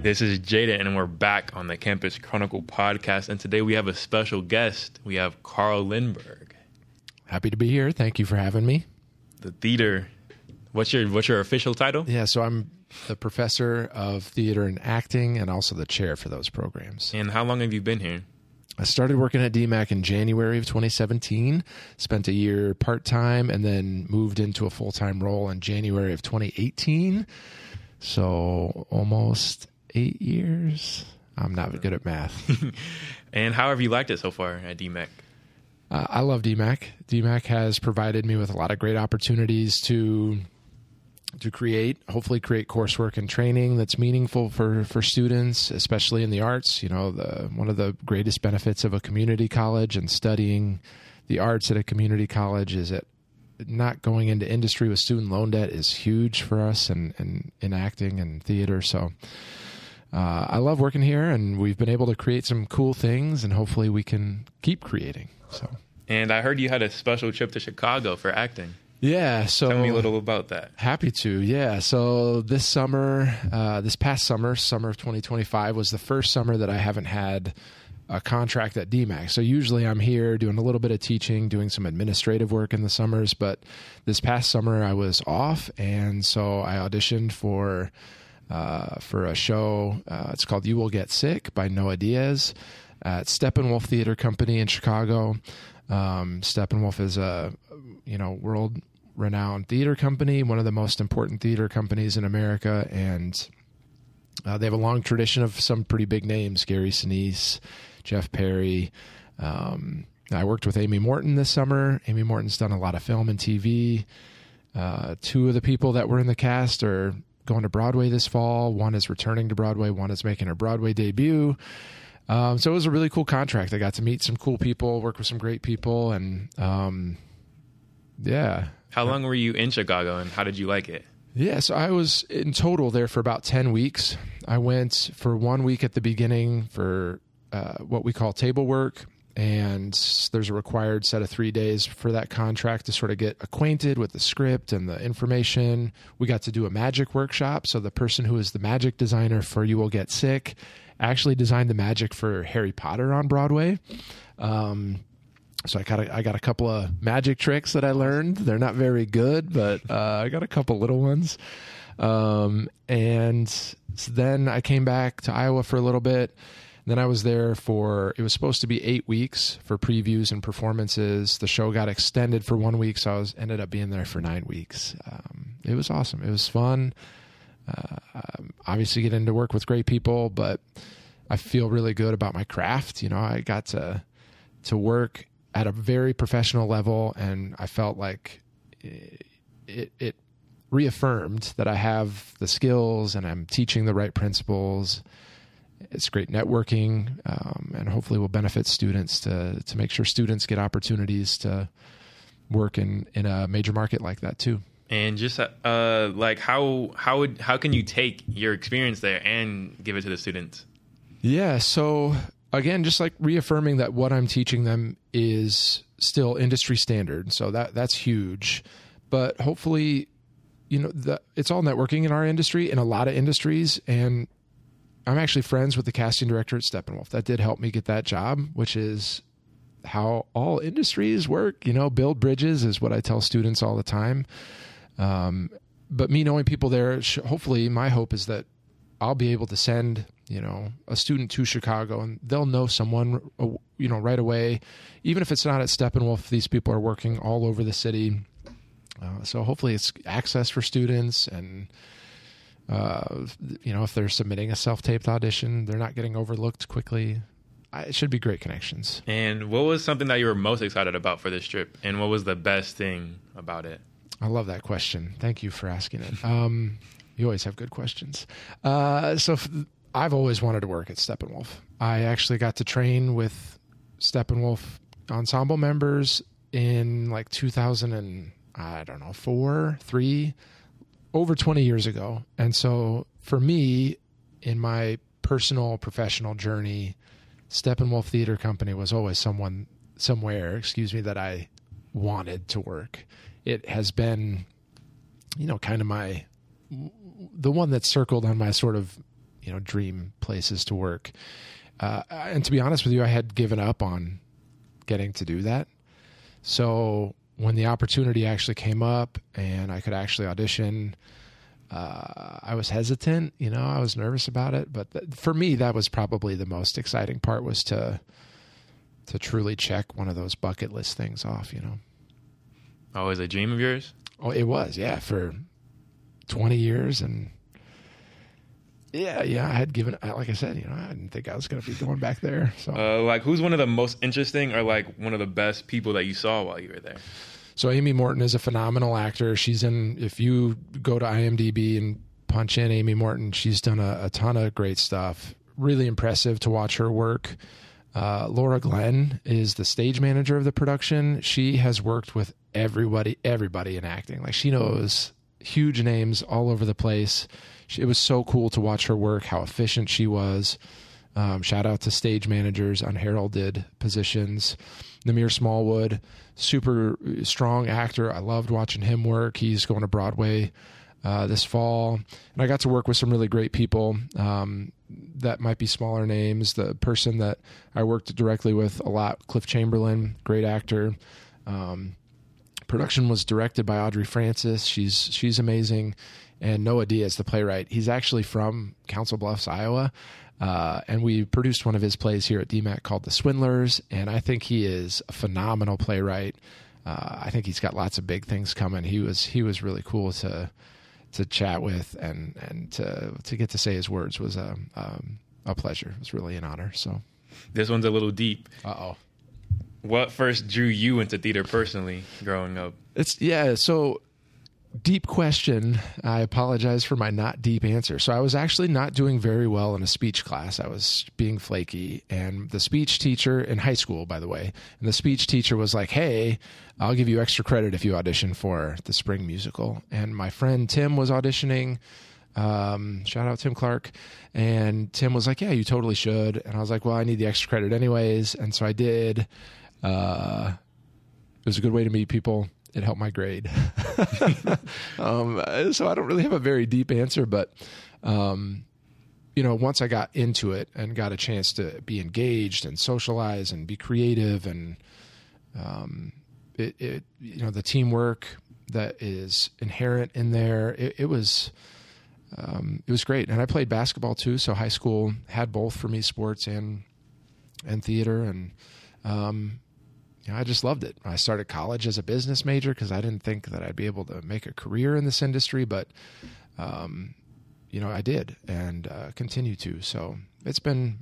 This is Jada, and we're back on the Campus Chronicle podcast. And today we have a special guest. We have Carl Lindberg. Happy to be here. Thank you for having me. The theater. What's your official title? Yeah, so I'm the professor of theater and acting and also the chair for those programs. And how long have you been here? I started working at DMAC in January of 2017, spent a year part-time, and then moved into a full-time role in January of 2018. So almost 8 years. I'm not good at math. And how have you liked it so far at DMAC? I love DMAC. DMAC has provided me with a lot of great opportunities to hopefully create coursework and training that's meaningful for students, especially in the arts. You know, one of the greatest benefits of a community college and studying the arts at a community college is that not going into industry with student loan debt is huge for us and in acting and theater. So I love working here, and we've been able to create some cool things, and hopefully we can keep creating. And I heard you had a special trip to Chicago for acting. Yeah, so tell me a little about that. Happy to. Yeah, so this past summer of 2025 was the first summer that I haven't had a contract at DMAC. So usually I'm here doing a little bit of teaching, doing some administrative work in the summers, but this past summer I was off, and so I auditioned for a show. It's called You Will Get Sick by Noah Diaz at Steppenwolf Theater Company in Chicago. Steppenwolf is a world-renowned theater company, one of the most important theater companies in America, and they have a long tradition of some pretty big names: Gary Sinise, Jeff Perry. I worked with Amy Morton this summer. Amy Morton's done a lot of film and TV. Two of the people that were in the cast are going to Broadway this fall. One is returning to Broadway. One is making her Broadway debut. So it was a really cool contract. I got to meet some cool people, work with some great people, and yeah. How long were you in Chicago, and how did you like it? Yeah, so I was in total there for about 10 weeks. I went for 1 week at the beginning for what we call table work, and there's a required set of 3 days for that contract to sort of get acquainted with the script and the information. We got to do a magic workshop, so the person who is the magic designer for You Will Get Sick actually designed the magic for Harry Potter on Broadway. So I got a couple of magic tricks that I learned. They're not very good, but I got a couple little ones. And so then I came back to Iowa for a little bit. Then I was there it was supposed to be 8 weeks for previews and performances. The show got extended for 1 week, so I ended up being there for 9 weeks. It was awesome. It was fun. Obviously getting to work with great people, but I feel really good about my craft. You know, I got to work at a very professional level, and I felt like it reaffirmed that I have the skills and I'm teaching the right principles. It's great networking, and hopefully will benefit students to make sure students get opportunities to work in a major market like that too. And just like how can you take your experience there and give it to the students? Yeah, so again, just like reaffirming that what I'm teaching them is still industry standard. So that's huge. But hopefully, it's all networking in our industry, in a lot of industries. And I'm actually friends with the casting director at Steppenwolf. That did help me get that job, which is how all industries work. Build bridges is what I tell students all the time. But me knowing people there, hopefully my hope is that I'll be able to send, a student to Chicago and they'll know someone, right away. Even if it's not at Steppenwolf, these people are working all over the city. So hopefully it's access for students, and, if they're submitting a self-taped audition, they're not getting overlooked quickly. It should be great connections. And what was something that you were most excited about for this trip? And what was the best thing about it? I love that question. Thank you for asking it. You always have good questions. I've always wanted to work at Steppenwolf. I actually got to train with Steppenwolf ensemble members in like 2004, 3, over 20 years ago. And so for me, in my personal professional journey, Steppenwolf Theater Company was always somewhere that I wanted to work. It has been, kind of the one that's circled on my sort of dream places to work. And to be honest with you, I had given up on getting to do that. So when the opportunity actually came up and I could actually audition, I was hesitant, I was nervous about it, but for me, that was probably the most exciting part, was to truly check one of those bucket list things off, Always a dream of yours? Oh, it was, yeah, for 20 years. And yeah, I had given, like I said, I didn't think I was going to be going back there. So, who's one of the most interesting or one of the best people that you saw while you were there? So Amy Morton is a phenomenal actor. She's in, if you go to IMDb and punch in Amy Morton, she's done a ton of great stuff. Really impressive to watch her work. Laura Glenn is the stage manager of the production. She has worked with everybody in acting. Like, she knows huge names all over the place. It was so cool to watch her work, how efficient she was. Shout out to stage managers, unheralded positions. Namir Smallwood, super strong actor. I loved watching him work. He's going to Broadway this fall. And I got to work with some really great people that might be smaller names. The person that I worked directly with a lot, Cliff Chamberlain, great actor. Production was directed by Audrey Francis. She's amazing. And Noah Diaz, the playwright, he's actually from Council Bluffs, Iowa. And we produced one of his plays here at DMAC called The Swindlers. And I think he is a phenomenal playwright. I think he's got lots of big things coming. He was really cool to chat with, and to get to say his words was a pleasure. It was really an honor. So this one's a little deep. Uh-oh. What first drew you into theater personally growing up? So deep question. I apologize for my not deep answer. So I was actually not doing very well in a speech class. I was being flaky, and the speech teacher in high school, by the way, and the speech teacher was like, "Hey, I'll give you extra credit if you audition for the spring musical." And my friend Tim was auditioning. Shout out Tim Clark. And Tim was like, "Yeah, you totally should." And I was like, "Well, I need the extra credit anyways." And so I did. It was a good way to meet people. It helped my grade. So I don't really have a very deep answer, but, once I got into it and got a chance to be engaged and socialize and be creative, and, the teamwork that is inherent in there, it was great. And I played basketball too. So high school had both for me, sports and theater. And, I just loved it. I started college as a business major because I didn't think that I'd be able to make a career in this industry, but, I did, and continue to. So it's been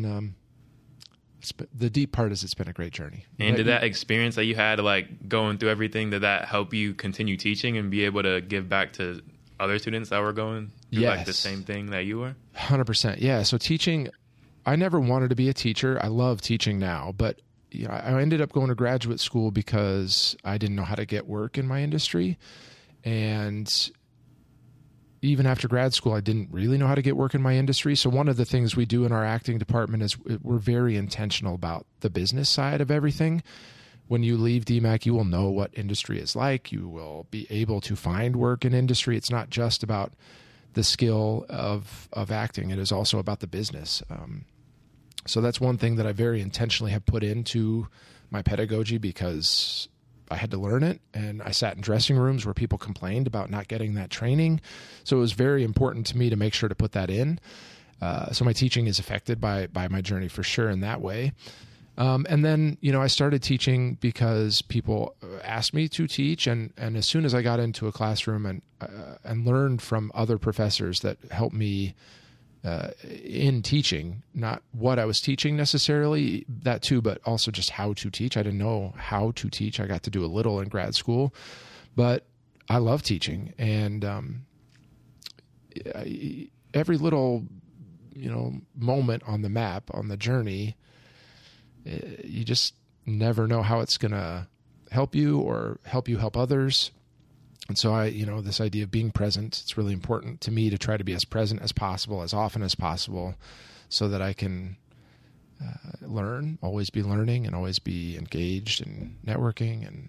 the deep part is it's been a great journey. And did that experience that you had, going through everything, did that help you continue teaching and be able to give back to other students that were going through the same thing that you were? 100%. Yeah. So teaching, I never wanted to be a teacher. I love teaching now, but I ended up going to graduate school because I didn't know how to get work in my industry. And even after grad school, I didn't really know how to get work in my industry. So one of the things we do in our acting department is we're very intentional about the business side of everything. When you leave DMAC, you will know what industry is like. You will be able to find work in industry. It's not just about the skill of acting. It is also about the business. So that's one thing that I very intentionally have put into my pedagogy, because I had to learn it, and I sat in dressing rooms where people complained about not getting that training. So it was very important to me to make sure to put that in. So my teaching is affected by my journey for sure in that way. And then, I started teaching because people asked me to teach. And as soon as I got into a classroom and learned from other professors that helped me in teaching, not what I was teaching necessarily, that too, but also just how to teach. I didn't know how to teach. I got to do a little in grad school, but I love teaching. And every little, moment on the map, on the journey, you just never know how it's going to help you or help you help others. And so this idea of being present, it's really important to me to try to be as present as possible, as often as possible, so that I can learn, always be learning, and always be engaged and networking. And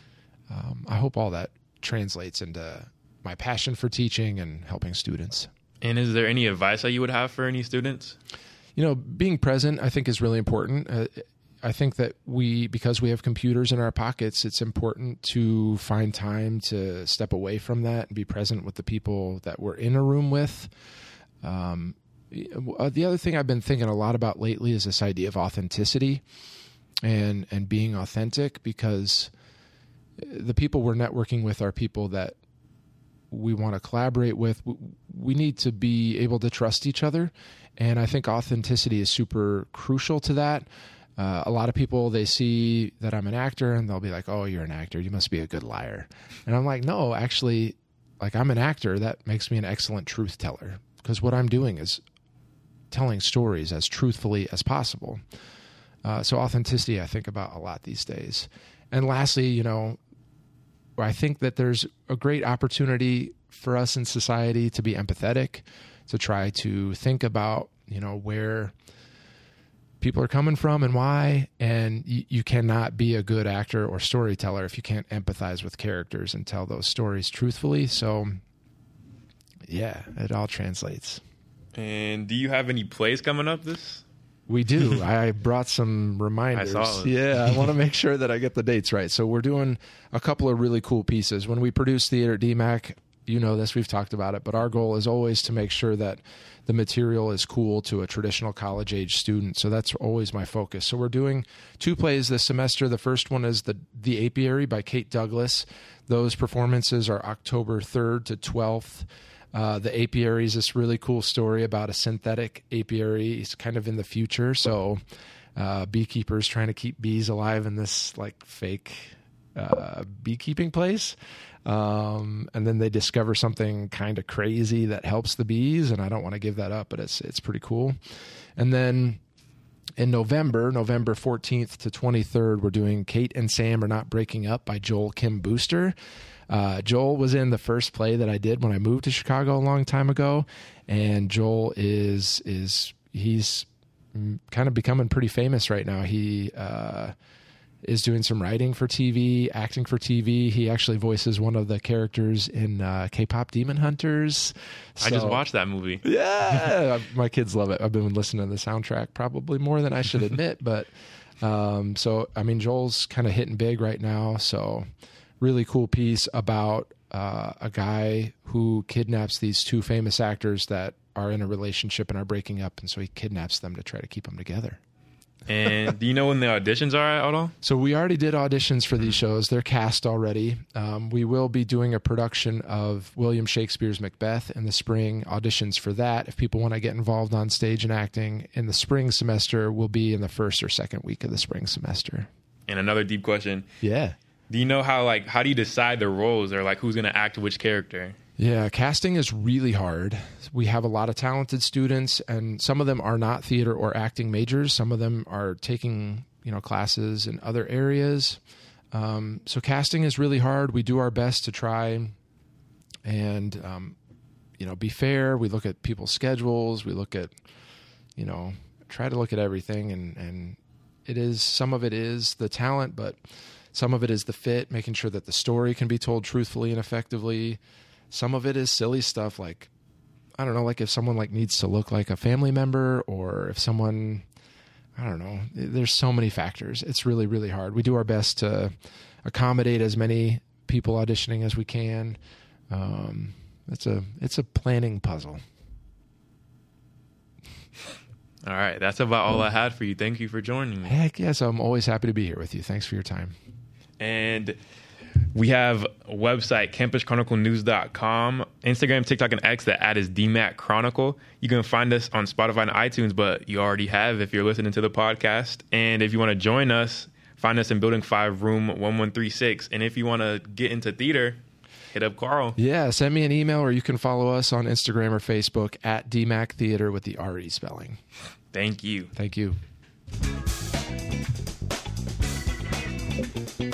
I hope all that translates into my passion for teaching and helping students. And is there any advice that you would have for any students? Being present, I think, is really important. I think that because we have computers in our pockets, it's important to find time to step away from that and be present with the people that we're in a room with. The other thing I've been thinking a lot about lately is this idea of authenticity and being authentic, because the people we're networking with are people that we want to collaborate with. We need to be able to trust each other. And I think authenticity is super crucial to that. A lot of people, they see that I'm an actor and they'll be like, oh, you're an actor, you must be a good liar. And I'm like, no, actually, like, I'm an actor. That makes me an excellent truth teller, because what I'm doing is telling stories as truthfully as possible. So authenticity, I think about a lot these days. And lastly, I think that there's a great opportunity for us in society to be empathetic, to try to think about, where people are coming from and why. And you cannot be a good actor or storyteller if you can't empathize with characters and tell those stories truthfully. So yeah, it all translates. And do you have any plays coming up We do. I brought some reminders. I saw it. Yeah, I want to make sure that I get the dates right. So we're doing a couple of really cool pieces. When we produce theater at DMAC, this, we've talked about it, but our goal is always to make sure that the material is cool to a traditional college-age student. So that's always my focus. So we're doing 2 plays this semester. The first one is The Apiary by Kate Douglas. Those performances are October 3rd to 12th. The apiary is this really cool story about a synthetic apiary. It's kind of in the future. So beekeepers trying to keep bees alive in this like fake beekeeping place. And then they discover something kind of crazy that helps the bees. And I don't want to give that up, but it's pretty cool. And then in November 14th to 23rd, we're doing Kate and Sam Are Not Breaking Up by Joel Kim Booster. Joel was in the first play that I did when I moved to Chicago a long time ago. And Joel he's kind of becoming pretty famous right now. He is doing some writing for TV, acting for TV. He actually voices one of the characters in K-pop Demon Hunters. I just watched that movie. Yeah, my kids love it. I've been listening to the soundtrack probably more than I should admit. But Joel's kind of hitting big right now. So really cool piece about a guy who kidnaps these 2 famous actors that are in a relationship and are breaking up. And so he kidnaps them to try to keep them together. And do you know when the auditions are at all? So we already did auditions for these shows. They're cast already. We will be doing a production of William Shakespeare's Macbeth in the spring. Auditions for that, if people want to get involved on stage and acting in the spring semester, will be in the first or second week of the spring semester. And another deep question. Yeah. Do you know how do you decide the roles, or who's going to act which character? Yeah, casting is really hard. We have a lot of talented students, and some of them are not theater or acting majors. Some of them are taking, classes in other areas. So casting is really hard. We do our best to try and, be fair. We look at people's schedules. We look at, try to look at everything. And some of it is the talent, but some of it is the fit, making sure that the story can be told truthfully and effectively. Some of it is silly stuff like, I don't know, if someone needs to look like a family member, or if someone, I don't know, there's so many factors. It's really, really hard. We do our best to accommodate as many people auditioning as we can. It's a planning puzzle. All right. That's about all I had for you. Thank you for joining me. Heck yes. I'm always happy to be here with you. Thanks for your time. And we have a website, CampusChronicleNews.com, Instagram, TikTok, and X. The ad is DMAC Chronicle. You can find us on Spotify and iTunes, but you already have if you're listening to the podcast. And if you want to join us, find us in Building 5, Room 1136. And if you want to get into theater, hit up Carl. Yeah, send me an email, or you can follow us on Instagram or Facebook at DMAC Theater with the RE spelling. Thank you. Thank you.